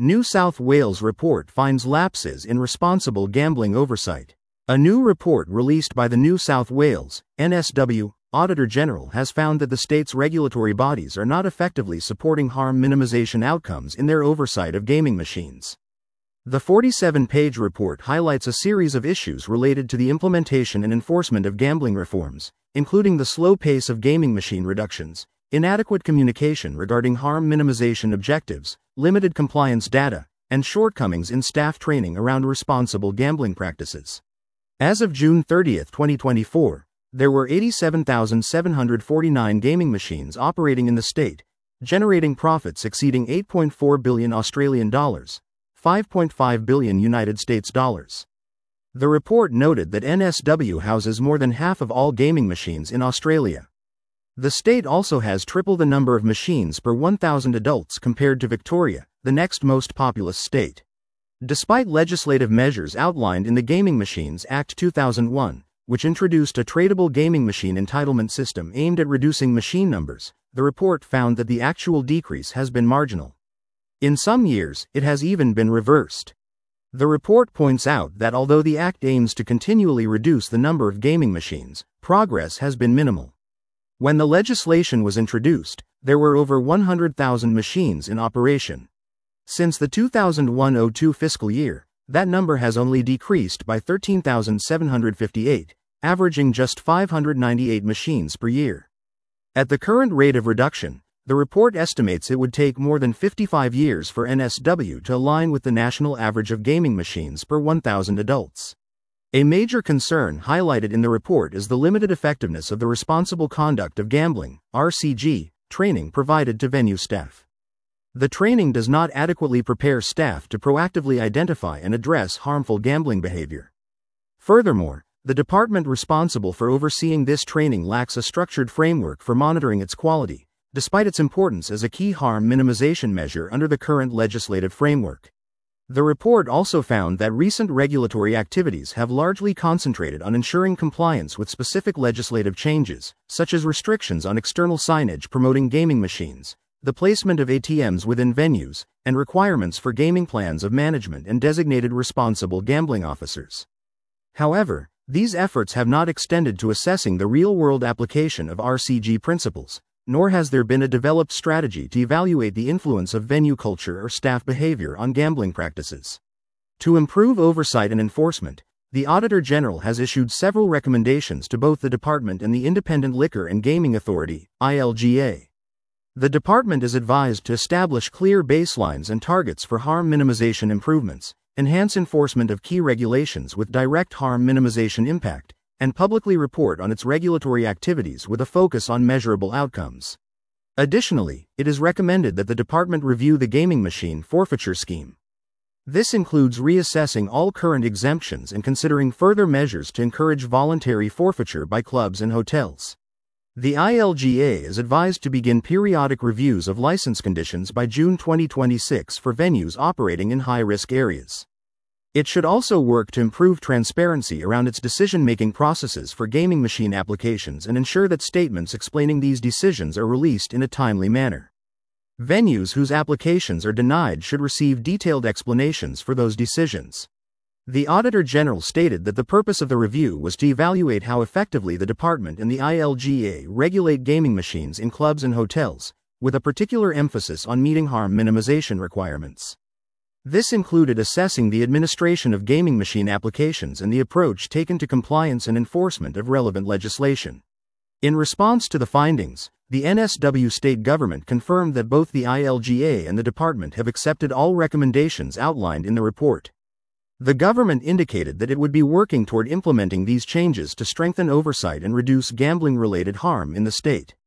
New South Wales report finds lapses in responsible gambling oversight. A new report released by the New South Wales NSW Auditor General has found that the state's regulatory bodies are not effectively supporting harm minimization outcomes in their oversight of gaming machines. The 47-page report highlights a series of issues related to the implementation and enforcement of gambling reforms, including the slow pace of gaming machine reductions, inadequate communication regarding harm minimization objectives, limited compliance data, and shortcomings in staff training around responsible gambling practices. As of June 30, 2024, there were 87,749 gaming machines operating in the state, generating profits exceeding 8.4 billion Australian dollars, 5.5 billion United States dollars. The report noted that NSW houses more than half of all gaming machines in Australia. The state also has triple the number of machines per 1,000 adults compared to Victoria, the next most populous state. Despite legislative measures outlined in the Gaming Machines Act 2001, which introduced a tradable gaming machine entitlement system aimed at reducing machine numbers, the report found that the actual decrease has been marginal. In some years, it has even been reversed. The report points out that although the Act aims to continually reduce the number of gaming machines, progress has been minimal. When the legislation was introduced, there were over 100,000 machines in operation. Since the 2001-02 fiscal year, that number has only decreased by 13,758, averaging just 598 machines per year. At the current rate of reduction, the report estimates it would take more than 55 years for NSW to align with the national average of gaming machines per 1,000 adults. A major concern highlighted in the report is the limited effectiveness of the Responsible Conduct of Gambling (RCG) training provided to venue staff. The training does not adequately prepare staff to proactively identify and address harmful gambling behavior. Furthermore, the department responsible for overseeing this training lacks a structured framework for monitoring its quality, despite its importance as a key harm minimization measure under the current legislative framework. The report also found that recent regulatory activities have largely concentrated on ensuring compliance with specific legislative changes, such as restrictions on external signage promoting gaming machines, the placement of ATMs within venues, and requirements for gaming plans of management and designated responsible gambling officers. However, these efforts have not extended to assessing the real-world application of RCG principles, nor has there been a developed strategy to evaluate the influence of venue culture or staff behavior on gambling practices. To improve oversight and enforcement, the Auditor General has issued several recommendations to both the department and the Independent Liquor and Gaming Authority, ILGA. The department is advised to establish clear baselines and targets for harm minimization improvements, enhance enforcement of key regulations with direct harm minimization impact, and publicly report on its regulatory activities with a focus on measurable outcomes. Additionally, it is recommended that the department review the gaming machine forfeiture scheme. This includes reassessing all current exemptions and considering further measures to encourage voluntary forfeiture by clubs and hotels. The ILGA is advised to begin periodic reviews of license conditions by June 2026 for venues operating in high-risk areas. It should also work to improve transparency around its decision-making processes for gaming machine applications and ensure that statements explaining these decisions are released in a timely manner. Venues whose applications are denied should receive detailed explanations for those decisions. The Auditor General stated that the purpose of the review was to evaluate how effectively the department and the ILGA regulate gaming machines in clubs and hotels, with a particular emphasis on meeting harm minimization requirements. This included assessing the administration of gaming machine applications and the approach taken to compliance and enforcement of relevant legislation. In response to the findings, the NSW state government confirmed that both the ILGA and the department have accepted all recommendations outlined in the report. The government indicated that it would be working toward implementing these changes to strengthen oversight and reduce gambling-related harm in the state.